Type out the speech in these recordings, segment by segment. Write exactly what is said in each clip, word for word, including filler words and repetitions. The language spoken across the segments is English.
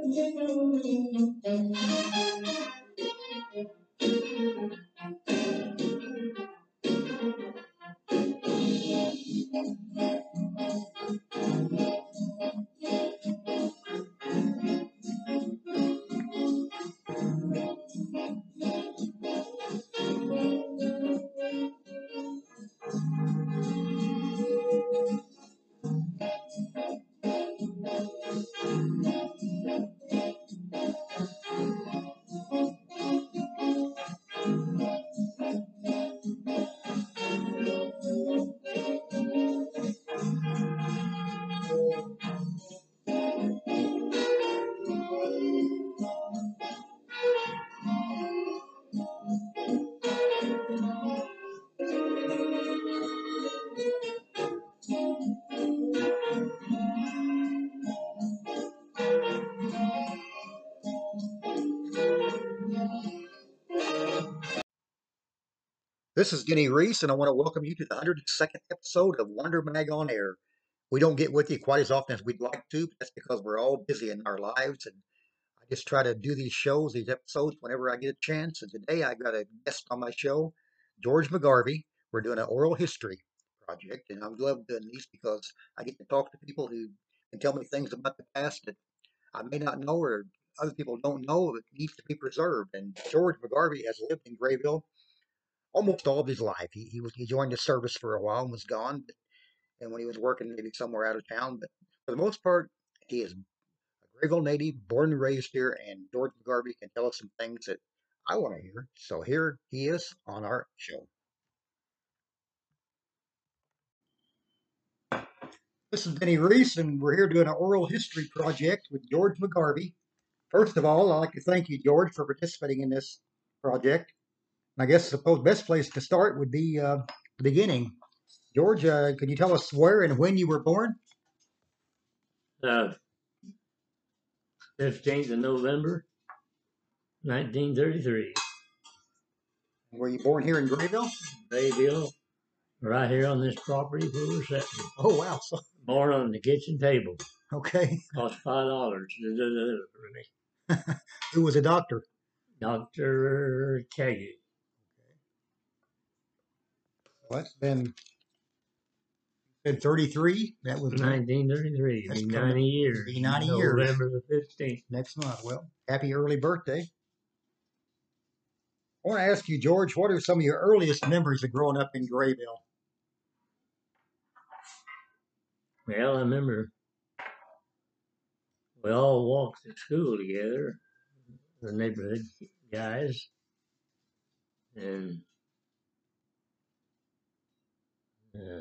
This is Denny Reese, and I want to welcome you to the one hundred second episode of Wonder Mag on Air. We don't get with you quite as often as we'd like to, but that's because we're all busy in our lives, and I just try to do these shows, these episodes, whenever I get a chance. And today I got a guest on my show, George McGarvey. We're doing an oral history project, and I love doing these because I get to talk to people who can tell me things about the past that I may not know or other people don't know that needs to be preserved. And George McGarvey has lived in Grayville almost all of his life. He he was he joined the service for a while and was gone, but, and when he was working maybe somewhere out of town. But for the most part, he is a Grayville native, born and raised here, and George McGarvey can tell us some things that I want to hear. So here he is on our show. This is Benny Reese, and we're here doing an oral history project with George McGarvey. First of all, I'd like to thank you, George, for participating in this project. I guess the best place to start would be uh, the beginning. George, uh, can you tell us where and when you were born? Uh, fifteenth of November, nineteen thirty-three. Were you born here in Grayville? Grayville, right here on this property where we're sitting. Oh, wow. So, Born on the kitchen table. okay. Cost five dollars to deliver me. Who was a doctor? Doctor Kaggy. Well, that's been, been thirty-three. That was nineteen thirty-three. Be ninety years. Be ninety years. November the fifteenth. Next month. Well, happy early birthday. I want to ask you, George, what are some of your earliest memories of growing up in Grayville? Well, I remember we all walked to school together, the neighborhood guys, and uh,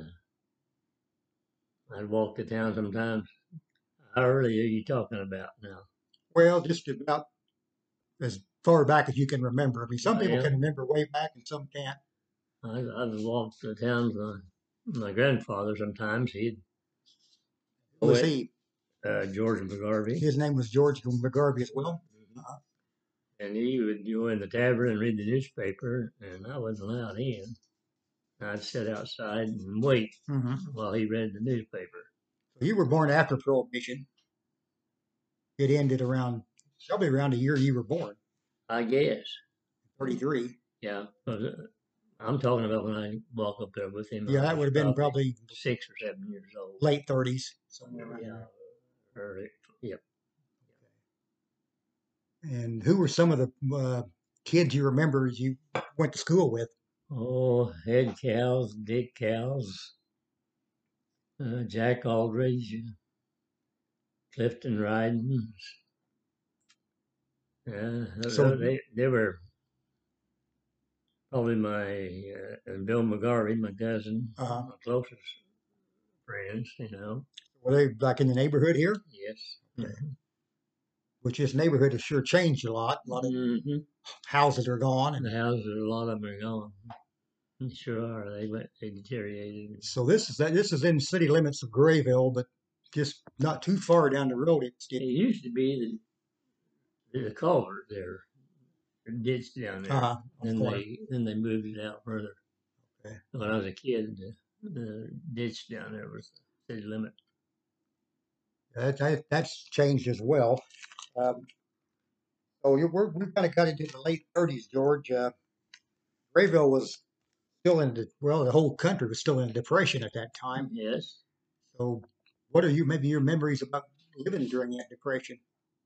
I'd walk to town sometimes. How early are you talking about now? Well, just about as far back as you can remember. I mean, some people Yeah. can remember way back and some can't. I, I've walked to town with my grandfather sometimes. He'd Who was poet, he? uh, George McGarvey. His name was George McGarvey as well. Uh-huh. And he would go in the tavern and read the newspaper, and I wasn't allowed in. I'd sit outside and wait Mm-hmm. while he read the newspaper. So you were born after Prohibition. It ended around, probably around the year you were born. I guess. thirty-three. Yeah. I'm talking about when I walk up there with him. Yeah, that would have been probably six or seven years old. Late thirties. Somewhere around Yeah. there. Early. Yep. And who were some of the uh, kids you remember as you went to school with? Oh, Ed Cowles, Dick Cowles, uh, Jack Aldridge, Clifton Ryden. Uh, So- they, they were probably my, uh, and Bill McGarvey, my cousin, Uh-huh. my closest friends, you know. Were they back in the neighborhood here? Yes. Okay. Which this neighborhood has sure changed a lot. A lot of Mm-hmm. houses are gone. The And houses, a lot of them are gone. They sure are. They went, they deteriorated. so this is this is in city limits of Grayville, but just not too far down the road. It's It getting, used to be the, the culvert there, the ditch down there. uh-huh, Then corner. they then they moved it out further. Okay. When I was a kid, the, the ditch down there was the city limit. That, that, that's changed as well. Um, so you we're, we kind of got into the late thirties, George. Uh, Grayville was still in the, well, the whole country was still in a depression at that time. Yes. So what are you, maybe your memories about living during that depression?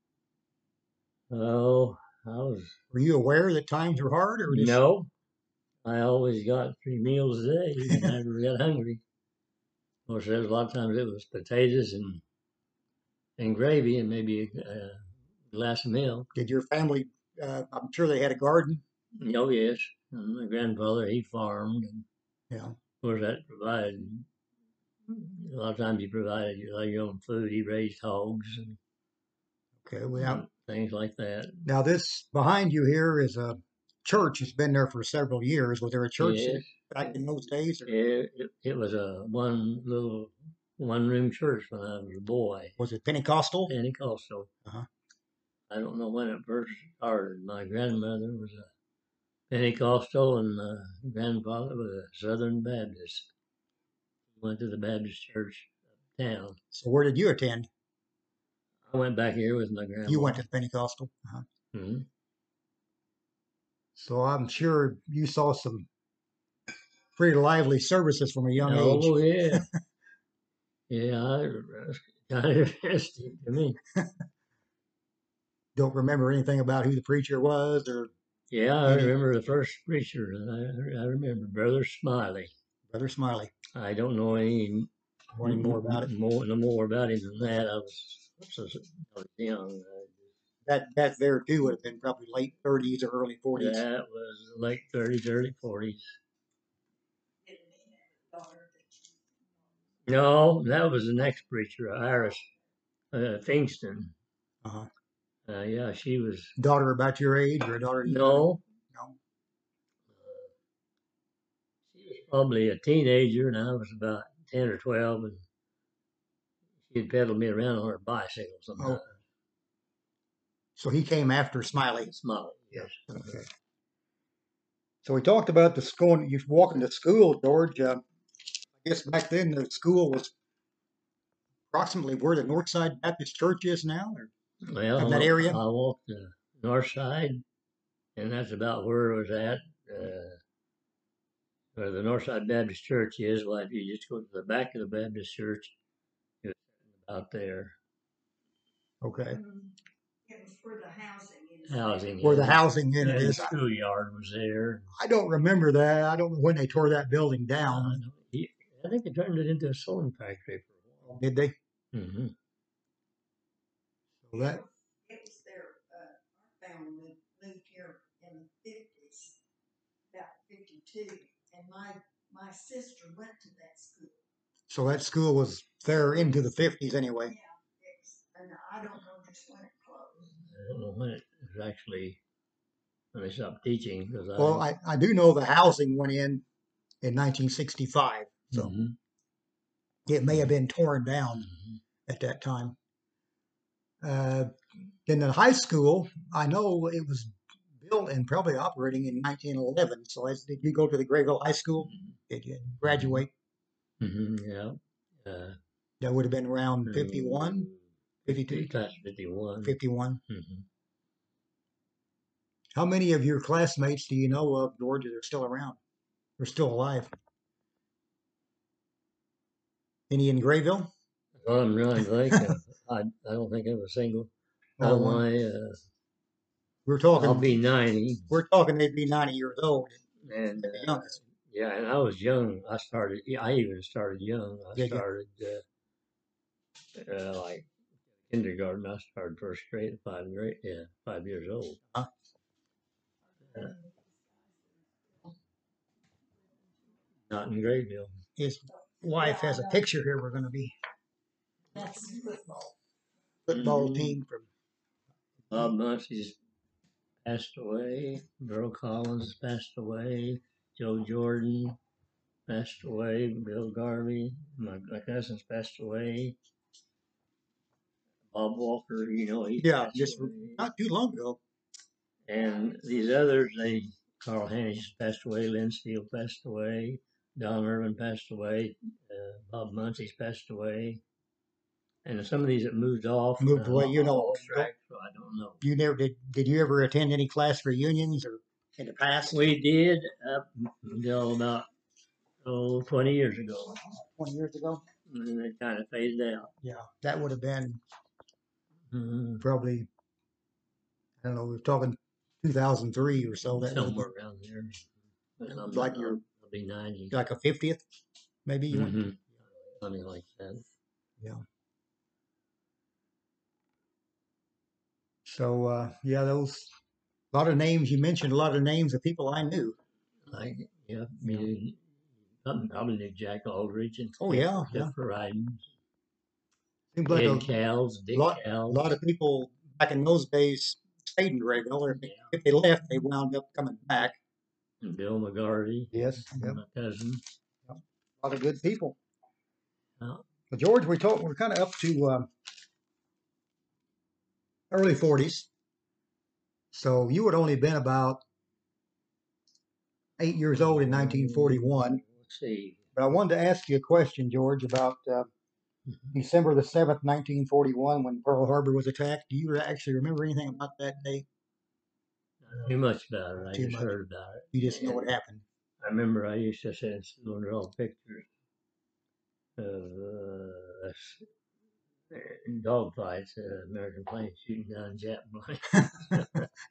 Oh, I was Were you aware that times were hard or just, no. I always got three meals a day when I ever got hungry. Of course, there was a lot of times it was potatoes and and gravy and maybe a, a glass of milk. did your family, uh, I'm sure they had a garden? Oh yes, and my grandfather he farmed, and Yeah. of course that provided a lot of times he provided you know, your own food. He raised hogs and, Okay. Well, and now, things like that. now this behind you here is a church. It's been there for several years. Was there a church Yes, back in those days, or it, it, it was a one little one room church when I was a boy, was it Pentecostal? Pentecostal. Uh-huh. I don't know when it first started. My grandmother was a Pentecostal, and my grandfather was a Southern Baptist. He went to the Baptist church uptown. So where did you attend? I went back here with my You grandma. went to the Pentecostal. Uh-huh. Hmm. So I'm sure you saw some pretty lively services from a young age. Oh yeah, yeah. I, that's kind of interesting to me. Don't remember anything about who the preacher was or Yeah, I any remember the first preacher. I, I remember Brother Smiley. Brother Smiley. I don't know any Or any more about it. more no more about him than that. I was, I was young. That that there too would have been probably late thirties or early forties. That was late thirties, early forties. No, that was the next preacher, Iris uh, Fingston. Uh-huh. Uh, yeah, she was. Daughter about your age or a daughter you No, no. she was probably a teenager, and I was about ten or twelve, and she'd pedal me around on her bicycle sometimes. Oh. So he came after Smiley. Smiley, yes. Okay. So we talked about the school. You walking to school, George. Uh, I guess back then the school was approximately where the Northside Baptist Church is now, or Well, of that area. I walked the north side, and that's about where it was at. Uh, where the Northside Baptist Church is. Well, if you just go to the back of the Baptist Church, it's out there. Okay. It was where the housing is. Housing. Where the is. housing unit And the is. schoolyard was there. I don't remember that. I don't know when they tore that building Uh, down. he, I think they turned it into a sewing factory for a while. Did they? Mm-hmm. So that It was their, uh, our family moved here in the fifties, about fifty-two, and my, my sister went to that school. so that school was there into the fifties anyway. Yeah, it's, and I don't know just when it closed. I don't know when it was actually when they stopped teaching. Because Well, I, I, I do know the housing went in in nineteen sixty-five, so Mhm. it may have been torn down Mhm. at that time. Uh, in the high school, I know it was built and probably operating in nineteen eleven. So, as, did you go to the Grayville High School? Did you graduate? Mhm. Yeah. Uh, That would have been around fifty-one, fifty-two, class fifty-one. fifty-one. Mhm. How many of your classmates do you know of, George, that are still around? Or still alive? Any in Grayville? Well, I'm trying to think. Uh, I I don't think I have a single. Oh, Oh one. my! Uh, We're talking. I'll be ninety. We're talking. They'd be ninety years old. And The uh, youngest. yeah, and I was young. I started. Yeah, I even started young. I Did you? started uh, uh, like kindergarten. I started first grade at five grade. Yeah, five years old. Huh? Uh, not in Grayville. His wife has a picture here. We're going to be That's football. football Mhm. team from. Bob Muncie's passed away. Burl Collins passed away. Joe Jordan passed away. Bill Garvey, my, my cousins passed away. Bob Walker, you know, he Yeah, passed just away. not too long ago. And these others, they Carl Hannish passed away. Lynn Steele passed away. Don Irvin passed away. Uh, Bob Muncie's passed away. And some of these that moved off. Moved uh, away, you know. lost track, so I don't don't know. You never did. Did you ever attend any class reunions or in the past? We did up until about oh twenty years ago, Twenty years ago. and then it kind of faded out. Yeah, that would have been Mm-hmm. probably. I don't know. We're talking two thousand three or so. That would have Somewhere been around there. And I'm, like your I'll be ninety. like a fiftieth, maybe. You went. Mm-hmm. Something like that. Yeah. So uh, yeah, those a lot of names you mentioned. A lot of names of people I knew. Like, yeah, you probably knew Jack Aldridge and Oh yeah, yeah. Clifford Ryden, Seems like Ed a Cowles, Dick lot, Cowles. lot of people back in those days stayed in Grayville, or if, they, Yeah. if they left, they wound up coming back. And Bill McGarvey, Yes, yep. my cousin. A lot of good people. Yeah. But George, we talk, we're kind of up to um, early forties. So you had only been about eight years old in nineteen forty-one. Let's see. But I wanted to ask you a question, George, about uh, December the seventh, nineteen forty-one, when Pearl Harbor was attacked. Do you actually remember anything about that day? Not too much about it. I Too just much. heard about it. You just know what happened. I remember I used to sit and draw pictures of uh, us in dog fights, uh, American planes shooting down Jap planes.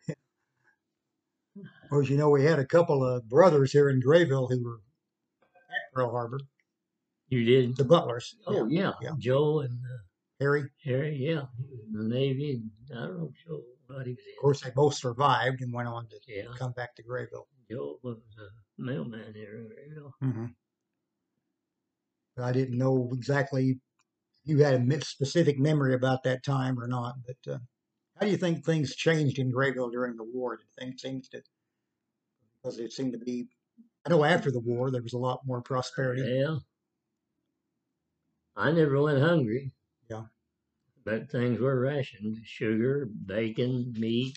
Of course, you know, we had a couple of brothers here in Grayville who were at Pearl Harbor, You did? the Butlers. Oh, yeah. Yeah. Joe and uh, Harry. Harry, yeah. He was in the Navy. And I don't know Joe, what he was in. Of course, they both survived and went on to Yeah. come back to Grayville. Joe was a mailman here. You know. Mm-hmm. But I didn't know exactly if you had a mi- specific memory about that time or not. But uh, how do you think things changed in Grayville during the war? Did things seems to, because it seemed to be, I know after the war there was a lot more prosperity. Yeah. I never went hungry. Yeah. But things were rationed. Sugar, bacon, meat,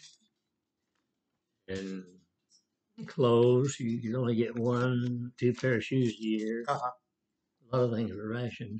and clothes. You could only get one, two pair of shoes a year. Uh-huh. A lot of things were rationed.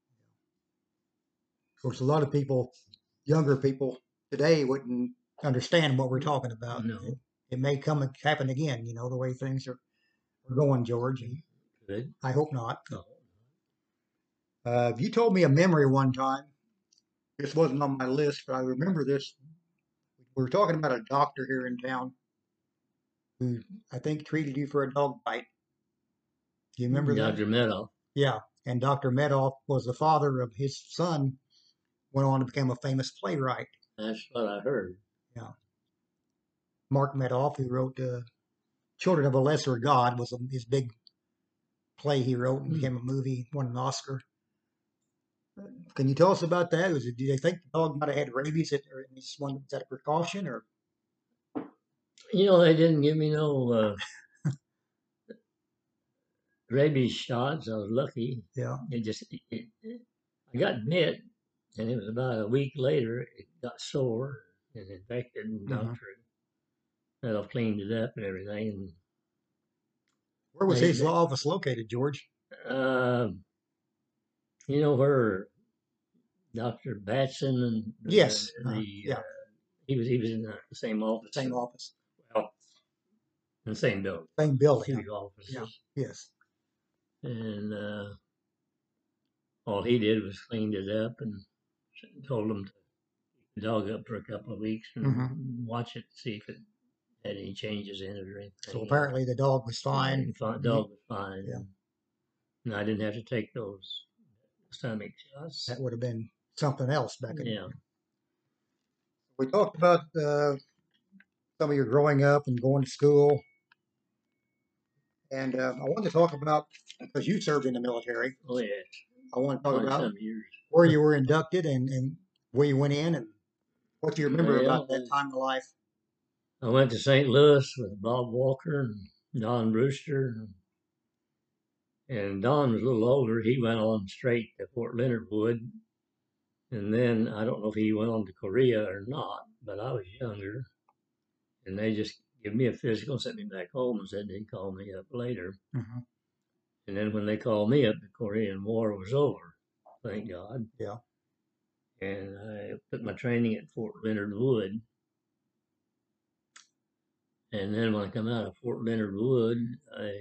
Of course, a lot of people, younger people today, wouldn't understand what we're talking about. No. It, it may come and happen again, you know, the way things are, are going, George. And Good. I hope not. No. Uh, you told me a memory one time. This wasn't on my list, but I remember this. We were talking about a doctor here in town who I think treated you for a dog bite. Do you remember that? Doctor Meadow. Yeah. And Doctor Medoff was the father of his son, went on to become a famous playwright. That's what I heard. Mark Medoff, who wrote uh, Children of a Lesser God, was a, his big play he wrote and Hmm. became a movie, won an Oscar. Can you tell us about that? Was it, do they think the dog might have had rabies? At, or is one is that a precaution? Or You know, they didn't give me no uh, rabies shots. I was lucky. yeah, It just, it, it, I got bit, and it was about a week later, it got sore and infected, and Mhm. doctor Meadow cleaned it up and everything. where was They- his they- office located, George? And, uh, you know where Doctor Batson and the, Yes, the, uh, uh, yeah. he was he was in the same office. Same office, Well, in the same building. same building. Two offices. Yeah. Yes. And uh, all he did was cleaned it up and told him to keep the dog up for a couple of weeks and Mhm. watch it, see if it had any changes in it or anything. So apparently the dog was fine. The fi- dog was fine. Yeah. And I didn't have to take those stomach shots. That would have been something else back in. Yeah. We talked about uh, some of your growing up and going to school. And uh, I wanted to talk about, because you served in the military, Oh, yeah. I want to talk Quite about some years. where you were inducted and, and where you went in and what you remember about Well, that time of life. I went to Saint Louis with Bob Walker and Don Brewster. And Don was a little older. He went on straight to Fort Leonard Wood. And then I don't know if he went on to Korea or not, but I was younger. And they just gave me a physical, sent me back home, and said they'd call me up later. Mhm. And then when they called me up, the Korean War was over, thank God. Yeah. And I put my training at Fort Leonard Wood. And then when I come out of Fort Leonard Wood, I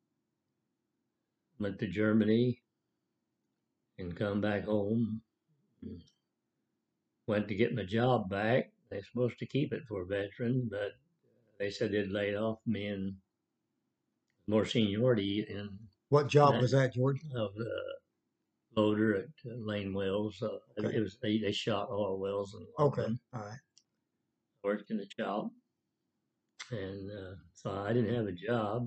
went to Germany and come back home. And went to get my job back. They're supposed to keep it for veterans, but they said they'd laid off me and more seniority in What job that was that, George? of uh, loader at uh, Lane Wells. So Okay. it was they, they shot oil wells and Okay, all right. worked in the shop, and uh, so I didn't have a job.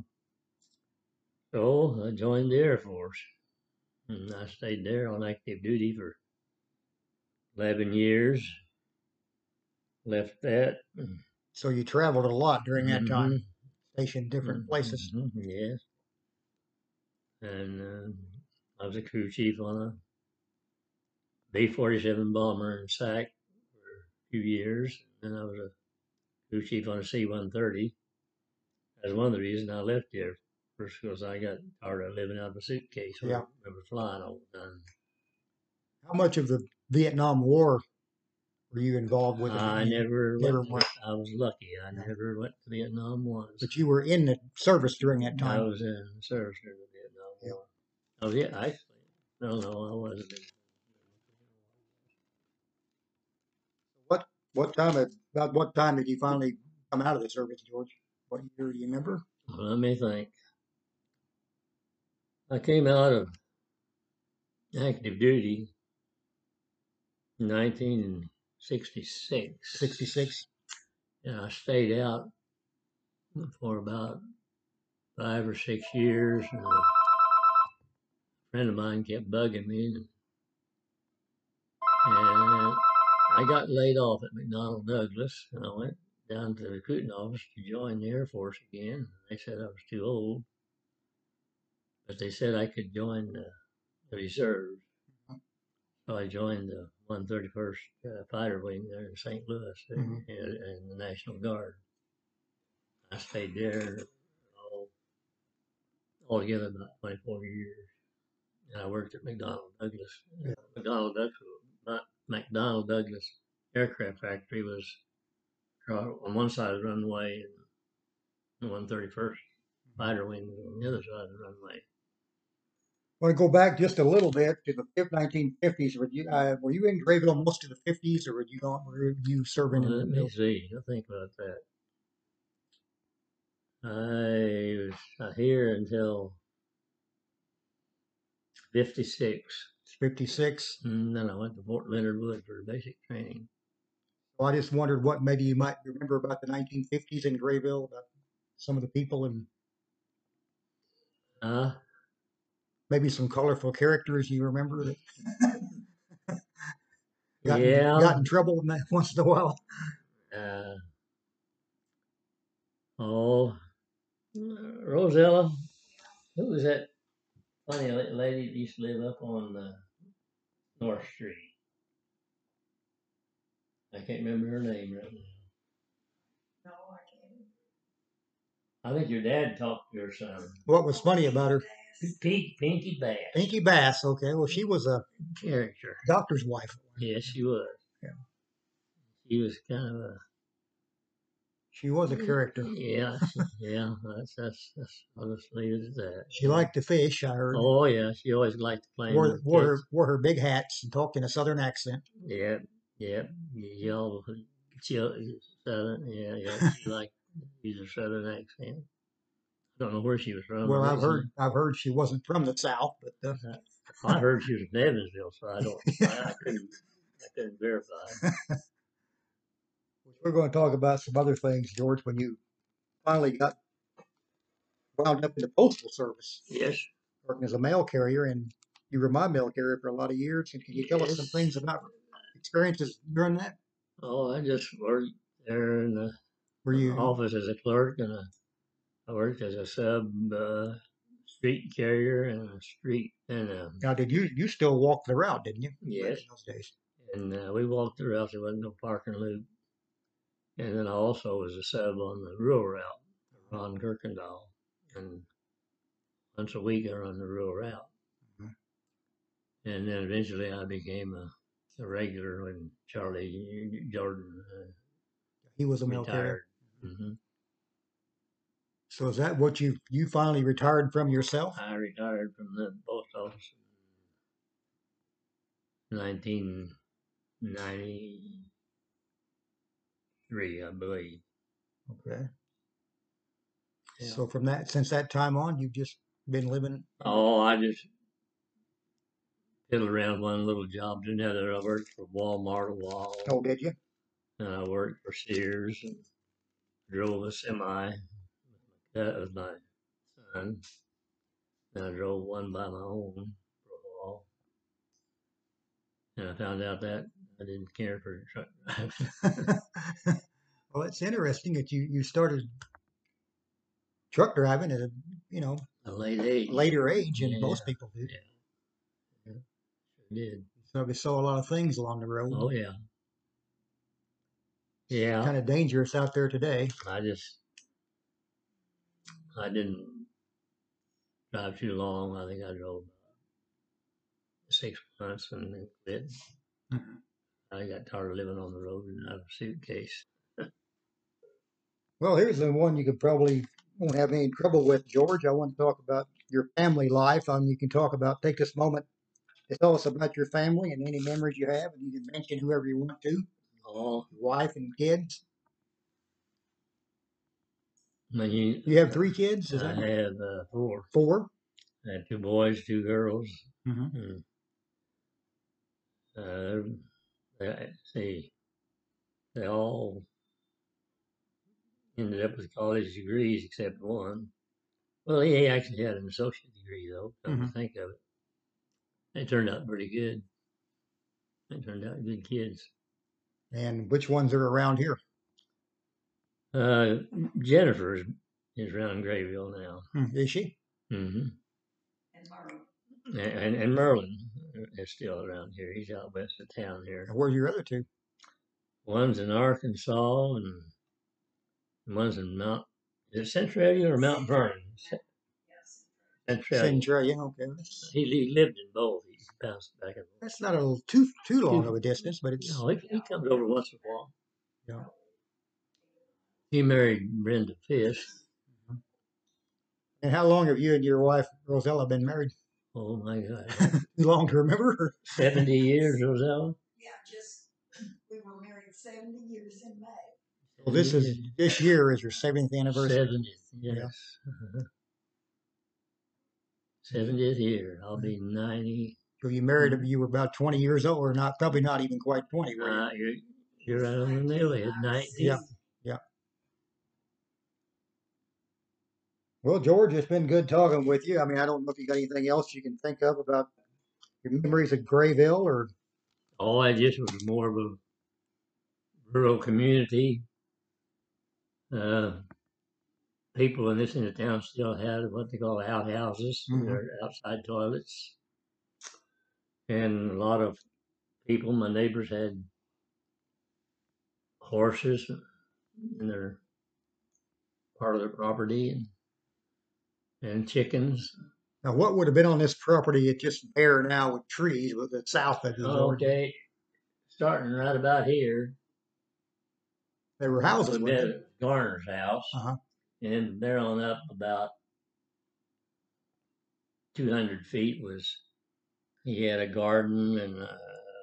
So I joined the Air Force, and I stayed there on active duty for eleven years. Left that. So you traveled a lot during that time, Mhm, stationed different places. mhm, yes. And uh, I was a crew chief on a B forty-seven bomber in SAC for a few years. And I was a crew chief on a C one thirty. That's one of the reasons I left the Air Force, because I got tired of living out of a suitcase Yeah. where we were flying all the time. How much of the Vietnam War were you involved with? if I any? never, Never went. went. I was lucky. I No. never went to Vietnam once. But you were in the service during that I time. was in the service during the Vietnam Yeah. War. Oh yeah, actually, no, no, I wasn't. What what time of, about what time did you finally come out of the service, George? What year do you remember? Well, let me think. I came out of active duty in nineteen sixty-six. Sixty-six. And I stayed out for about five or six years. And a friend of mine kept bugging me, and, and I got laid off at McDonnell Douglas, and I went down to the recruiting office to join the Air Force again. They said I was too old, but they said I could join the, the reserves. So I joined the one thirty-first uh, Fighter Wing there in Saint Louis Mhm. in, in the National Guard. I stayed there all, altogether about twenty-four years. And I worked at McDonnell Douglas. Yeah. McDonnell Douglas, not McDonnell Douglas Aircraft Factory was on one side of the runway, and the one thirty-first Fighter Wing was on the other side of the runway. I want to go back just a little bit to the nineteen fifties. Were you uh, were you in Grayville most of the fifties, or were you not? Were you serving Well, in the let me middle? see. I think about that. I was here until fifty-six. fifty-six. And then I went to Fort Leonard Wood for basic training. So I just wondered what maybe you might remember about the nineteen fifties in Grayville, about some of the people and Uh, maybe some colorful characters you remember that got, in, yeah. got in trouble once in a while. Uh, oh, Rosella. Who was that funny lady that used to live up on uh, North Street? I can't remember her name right now. No, I can't. I think your dad talked to her son. What was funny about her? Pink, Pinky Bass. Pinky Bass. Okay, well she was a Character. doctor's wife. Yes, she was. Yeah. She was kind of a. She was a character. Yeah, she, yeah. That's that's that's. I'll just leave it at that. She liked to fish, I heard. Oh yeah, she always liked to play. Wore, wore her wore her big hats and talked in a southern accent. Yeah, yeah. Y'all, southern. Yeah, yeah. She liked use a southern accent. I don't know where she was from. Well, I've originally. heard I've heard she wasn't from the South, but uh, I heard she was from Evansville, so I don't. I, I couldn't. I couldn't verify. we're going to talk about some other things, George. When you finally got wound up in the postal service, Yes. working as a mail carrier, and you were my mail carrier for a lot of years. And can you tell us some Yes. things about experiences during that? Oh, I just worked there in the Were you office as a clerk, and a, I worked as a sub uh, street carrier and a street and a, now? Did you you still walk the route, didn't you? Yes. In those days. and uh, we walked the route. There wasn't no parking loop. And then I also was a sub on the rural route, Ron Kirkendall, and once a week I run the rural route. Mm-hmm. And then eventually I became a, a regular when Charlie Jordan uh, He was a mail carrier. retired. Mm-hmm. So is that what you you finally retired from yourself? I retired from the post office in nineteen ninety-three, I believe. Okay. Yeah. So from that, since that time on, you've just been living. Oh, I just fiddled around one little job to another. I worked for Walmart a while, Oh, did you? and I worked for Sears and drove a semi. That was my son. And I drove one by my own for a while. And I found out that I didn't care for truck driving. Well, it's interesting that you you started truck driving at a you know A late age. later age than Yeah, most people do. yeah, sure did. So we saw a lot of things along the road. Oh, yeah. Yeah. Kind of dangerous out there today. I just, I didn't drive too long. I think I drove six months and then quit. Mhm. I got tired of living on the road and out of a suitcase. Well, here's the one you could probably won't have any trouble with, George. I want to talk about your family life. Um, you can talk about take this moment to tell us about your family and any memories you have, and you can mention whoever you want to, Oh, wife and kids. when you, You have three kids, is I that have uh, four. four? I have two boys, two girls. Mm-hmm. And, uh, they, see, they all ended up with college degrees except one. Well, he actually had an associate degree, though, come Mhm. to think of it. They turned out pretty good. They turned out good kids. And which ones are around here? Uh, Jennifer is, is around Grayville now. Hmm, is she? Mm-hmm. And Merle. And, and, and Merlin is still around here. He's out west of town here. And where's your other two? One's in Arkansas and one's in Mount, is it Centralia or Mount Vernon? Yes. Centralia. Centralia. Okay, He, he lived in both. He bounced back and forth. that's not a too too long of a distance, but it's No, he, he comes over once in a while. yeah. He married Brenda Fisk. And how long have you and your wife Rosella been married? Oh my God. Too long to remember? seventy years, Rosella? Yeah, just we were married seventy years in May. Well, this is this year is your seventieth anniversary. seventieth, yes. Yeah. Uh-huh. seventieth year. I'll be ninety. So you married him. You were about twenty years old, or not? Probably not even quite twenty. Were you? Uh, you're, you're right on the nail head, nineteen. Yeah. Yeah. Well, George, it's been good talking with you. I mean, I don't know if you got anything else you can think of about your memories of Grayville, or Oh, I just was more of a rural community. Uh, people in this end of town still had what they call outhouses, Mhm. their outside toilets. And a lot of people, my neighbors, had horses in their part of their property and, and chickens. now what would have been on this property? It's just bare now with trees, with the south of the George. Okay, starting right about here. There were houses. would Weren't be there? Garner's house, Uh-huh. and there on up about two hundred feet was he had a garden and uh,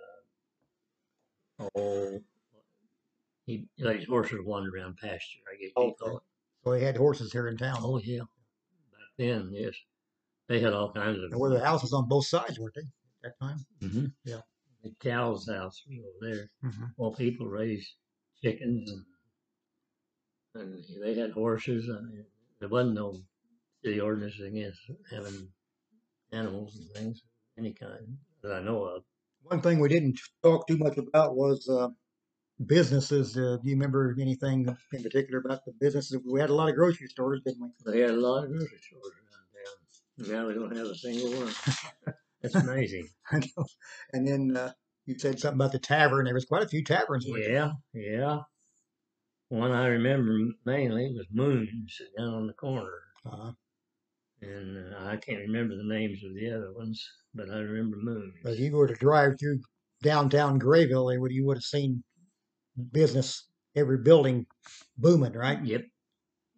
oh, he let his horses wander around pasture, I guess you Okay. call it. So they had horses here in town. Oh yeah, back then, yes, they had all kinds of. And were the houses on both sides, weren't they, at that time? Mm-hmm. Yeah. The cow's house was over there. Mm-hmm. Well, people raised chickens and, and they had horses. I mean, there wasn't no city ordinance against having animals and things of any kind that I know of. One thing we didn't talk too much about was uh, businesses. Uh, do you remember anything in particular about the businesses? We had a lot of grocery stores, didn't we? They had a lot of grocery stores around town. Now we don't have a single one. That's amazing. I know. And then uh, you said something about the tavern. There was quite a few taverns. weren't there? Yeah, yeah. One I remember mainly was Moon's down on the corner. Uh-huh. And uh, I can't remember the names of the other ones, but I remember Moon's. But if you were to drive through downtown Grayville, they would you would have seen business, every building booming, right? Yep.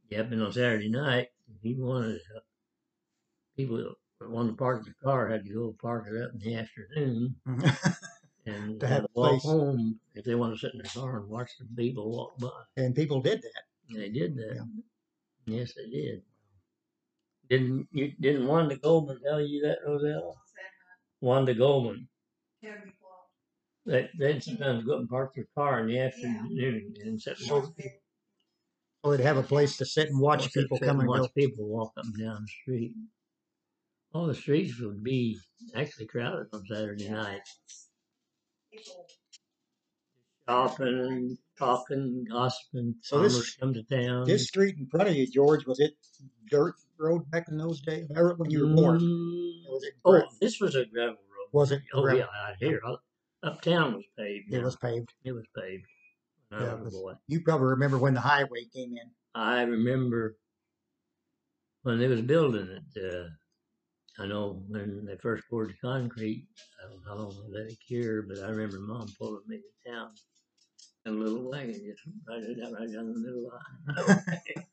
Yep, and on Saturday night, if he wanted uh, people that wanted to park their car had to go park it up in the afternoon and To have have to a walk place. home if they want to sit in their car and watch the people walk by. And people did that. And they did that. Yeah. Yes, they did. Didn't you? Didn't Wanda Goldman tell you that, Rosella? Wanda Goldman. Tell me what. They they'd sometimes go up and park their car in the afternoon and sit and watch people. So they'd have a place to sit and watch sit- people sit come and and watch go. people walk up and down the street. All the streets would be actually crowded on Saturday night. People. Shopping, talking, gossiping. So this- Farmers come to town. This street in front of you, George, was it dirt road back in those days? Or when you were born? Mm, Or was it oh, gra- this was a gravel road. Was it Oh gravel? yeah, out here. Up- Uptown was paved. It now. was paved. It was paved. When I Yeah, was it a was- boy. You probably remember when the highway came in. I remember when they was building it. Uh, I know when they first poured the concrete, I don't know how long they let it cure, but I remember Mom pulling me to town in a little wagon, just right, right down the middle of the highway.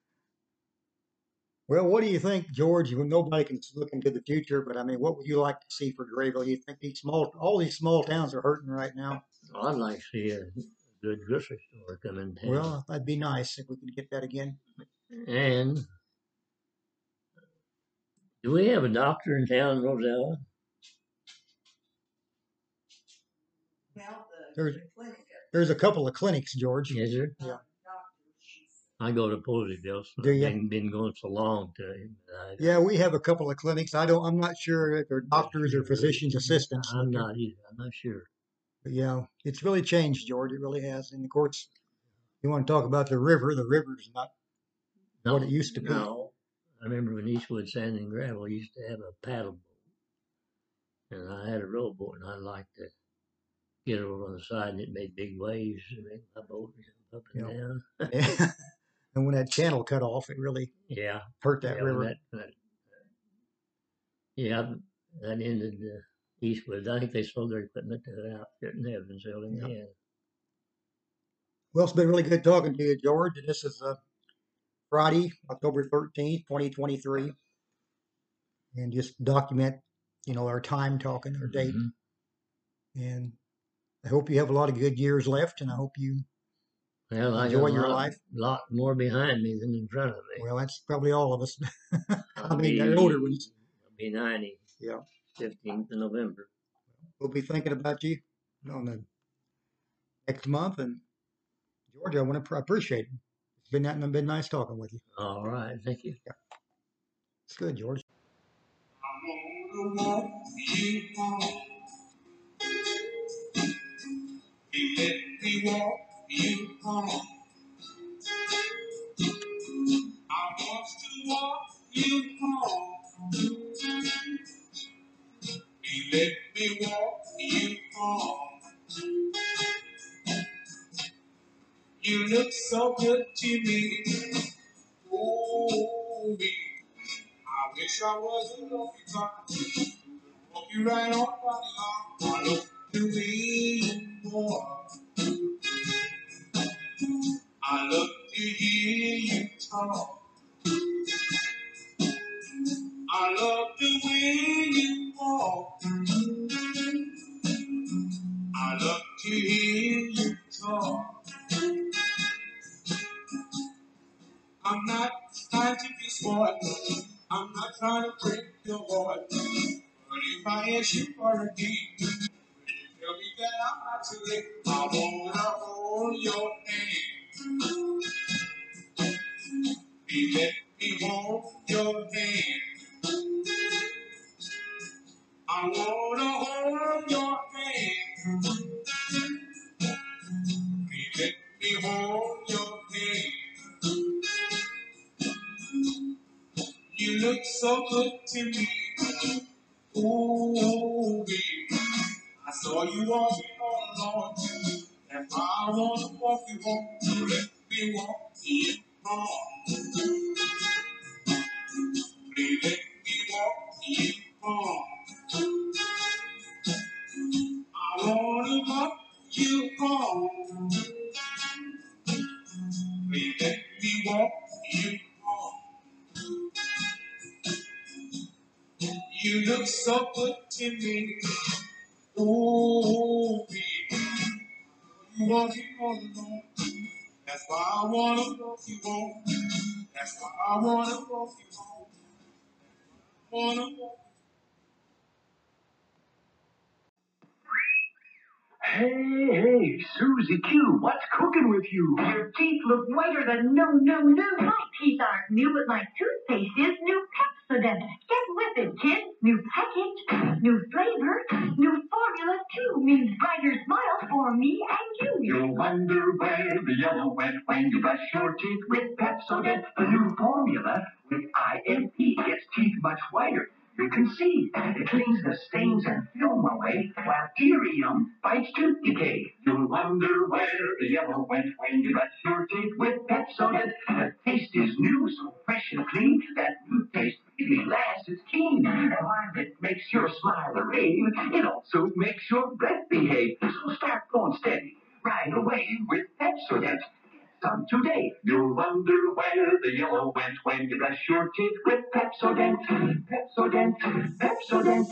Well, what do you think, George? Well, nobody can look into the future, but I mean, what would you like to see for Grayville? You think these small, all these small towns are hurting right now? Well, I'd like to see a good grocery store come in town. Well, that'd be nice if we could get that again. And do we have a doctor in town, Rosella? Well, the, There's- the clinic. There's a couple of clinics, George. Is there? Yeah. I go to Poseyville. So Do ya? I've been going so long to him. I, Yeah, we have a couple of clinics. I don't. I'm not sure if they're doctors or physicians assistants. I'm not either. I'm not sure. But yeah, it's really changed, George. It really has. And of course, you want to talk about the river. The river's not No, what it used to be. No. I remember when Eastwood Sand and Gravel used to have a paddle boat. And I had a rowboat, and I liked to get over on the side, and it made big waves and make my boat up and Yeah. down. And when that channel cut off, it really Yeah. hurt that yeah, river. That, that, yeah, that ended uh, Eastwood. I think they sold their equipment to the outfit in Evansville in the Yeah. end. Well, it's been really good talking to you, George. This is uh, Friday, October thirteenth, twenty twenty-three. And just document, you know, our time talking, our date. Mhm. And I hope you have a lot of good years left, and I hope you Well, I enjoy got a your lot, life. lot more behind me than in front of me. Well, that's probably all of us. I I'll mean, the be- older ones. I'll be ninety. Yeah. fifteenth of November. We'll be thinking about you on the next month. And George, I want to appreciate it. It's been that been nice talking with you. All right. Thank you. It's good, George. I'm gonna walk you home. You let me walk you home. I want to walk you home. You let me walk you home. You look so good to me. Oh, me. I wish I was a lucky time. Walk you right on by the line. I love the way you walk. I love to hear you talk. I love the way you walk. I love to hear you talk. I'm not trying to be smart. I'm not trying to break your heart. But if I ask you for a date, will you tell me that I'm not too late? I wanna hold your hand. Please let me hold your hand. I wanna hold your hand. Please let me hold your hand. You look so good to me. Ooh, baby. I saw you walking all alone. And I wanna walk you home. You let me walk you home. Please let me walk you home. I wanna walk you home. Please let me walk You, you look so good to me. Oh, baby, you want me all alone. That's why I wanna walk you home. That's why I wanna walk you home. Wanna walk. Hey, hey, Susie Q, what's cooking with you? Your teeth look whiter than new, new, new. My teeth aren't new, but my toothpaste is new Pepsodent. Get with it, kid. New package, new flavor, new formula too. Means brighter smiles for me and you. You'll wonder where the yellow went when you brush your teeth with Pepsodent. The new formula with I N P gets teeth much whiter. You can see it cleans the stains and film away, while Tyrium fights tooth decay. You'll wonder where the yellow went when you brush your teeth with Pepsodent. The taste is new, so fresh and clean. That new taste really lasts, it's keen. And while it makes your smile a rave, it also makes your breath behave. So start going steady right away with Pepsodent. Some today. You'll wonder where the yellow went when you brush your teeth with Pepsodent. Pepsodent. Pepsodent.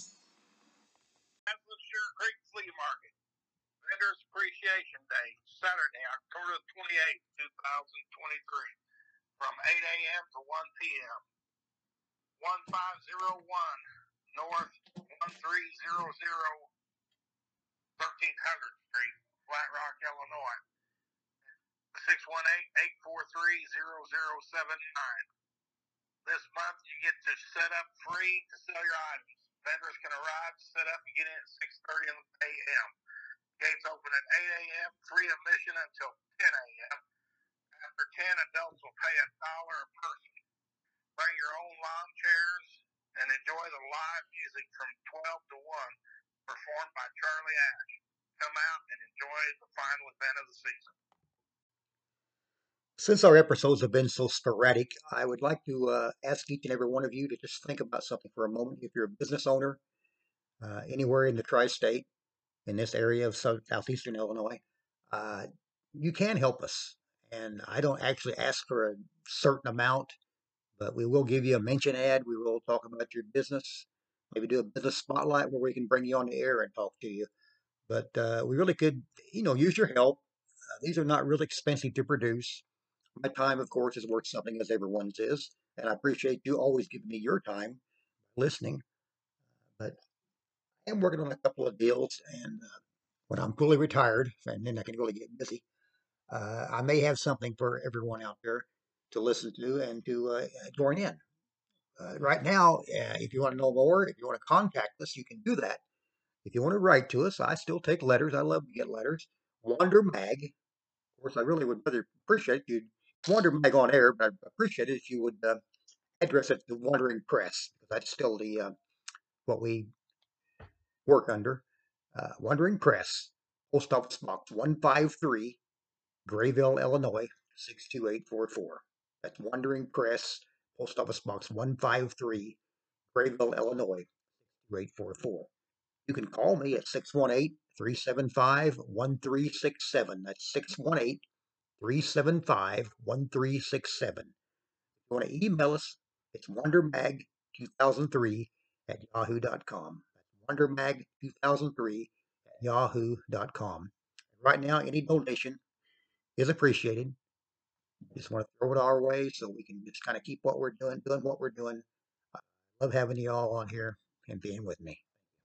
Sure Creek Flea Market. Vendors Appreciation Day, Saturday, October twenty-eighth, two thousand twenty-three, from eight a.m. to one p.m. fifteen oh one North thirteen hundred thirteen hundred Street, Flat Rock, Illinois. six one eight, eight four three, zero zero seven nine. This month you get to set up free to sell your items. Vendors can arrive, set up, and get in at six thirty a.m. Gates open at eight a.m. Free admission until ten a.m. After ten, adults will pay a dollar a person. Bring your own lawn chairs and enjoy the live music from twelve to one, performed by Charlie Ash. Come out and enjoy the final event of the season. Since our episodes have been so sporadic, I would like to uh, ask each and every one of you to just think about something for a moment. If you're a business owner uh, anywhere in the tri-state, in this area of south, southeastern Illinois, uh, you can help us. And I don't actually ask for a certain amount, but we will give you a mention ad. We will talk about your business, maybe do a business spotlight where we can bring you on the air and talk to you. But uh, we really could, you know, use your help. Uh, these are not really expensive to produce. My time, of course, is worth something, as everyone's is, and I appreciate you always giving me your time listening. But I am working on a couple of deals, and uh, when I'm fully retired, and then I can really get busy, uh, I may have something for everyone out there to listen to and to uh, join in. Uh, right now, uh, if you want to know more, if you want to contact us, you can do that. If you want to write to us, I still take letters. I love to get letters. Wander Mag. Of course, I really would rather appreciate you Wander Mag on air, but I'd appreciate it if you would uh, address it to Wandering Press, because that's still the uh, what we work under. Uh, Wandering Press, Post Office Box one five three, Grayville, Illinois six two eight four four. That's Wandering Press, Post Office Box one five three, Grayville, Illinois six two eight four four. You can call me at six one eight, three seven five, one three six seven. That's six one eight, three seven five, one three six seven. If you want to email us, it's wondermag two thousand three at yahoo dot com. That's wondermag two thousand three at yahoo dot com. Right now, any donation is appreciated. Just want to throw it our way so we can just kind of keep what we're doing, doing what we're doing. I love having you all on here and being with me.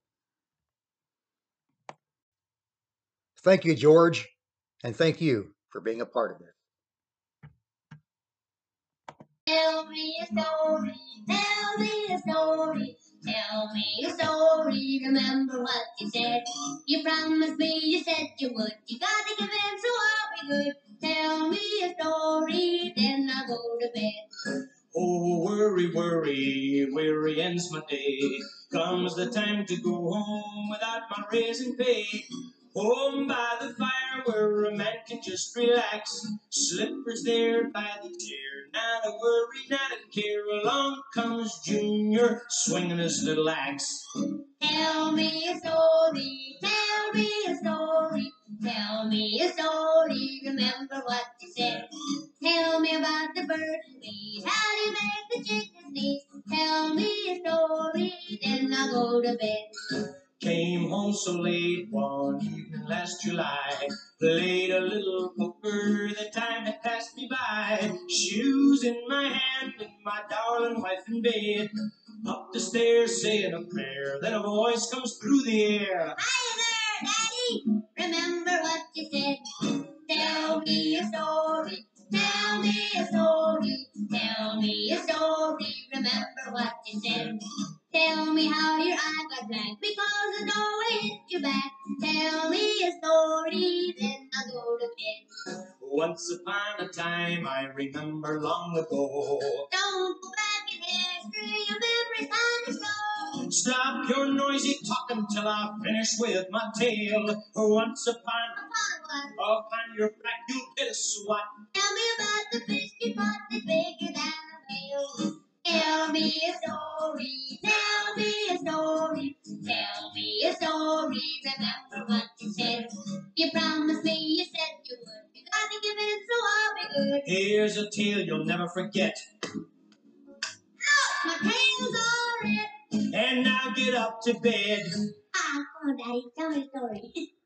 Thank you, George, and thank you for being a part of this. Tell me a story, tell me a story, tell me a story, remember what you said. You promised me, you said you would, you gotta give in so I'll be good. Tell me a story, then I'll go to bed. Oh, worry, worry, weary ends my day. Comes the time to go home without my raising pay. Home by the fire where a man can just relax. Slippers there by the chair. Not a worry, not a care. Along comes Junior swinging his little axe. Tell me a story, tell me a story, tell me a story, remember what you said. Tell me about the bird squeeze? How do you make the chicken sneeze? Tell me a story, then I'll go to bed. Came home so late one evening last July. Played a little poker, the time had passed me by. Shoes in my hand and my darling wife in bed. Up the stairs saying a prayer, then a voice comes through the air. Hi there, Daddy. Remember what you said. Tell me a story. Tell me a story. Tell me a story. Remember what you said. Tell me how your eye got black because the doorway hit you back. Tell me a story, then I'll go to bed. Once upon a time, I remember long ago. Don't go back in history, your memory's kind of slow. Stop your noisy talking till I finish with my tale. Once upon Upon what? upon your back, you'll get a swat. Tell me about the fish you caught that's bigger than a whale. Tell me a story, tell me a story, tell me a story. Remember what you said. You promised me, you said you would. You gotta give in, so I'll be good. Here's a tale you'll never forget. Ouch, my tail's all red. And now get up to bed. Ah, come on, Daddy, tell me a story.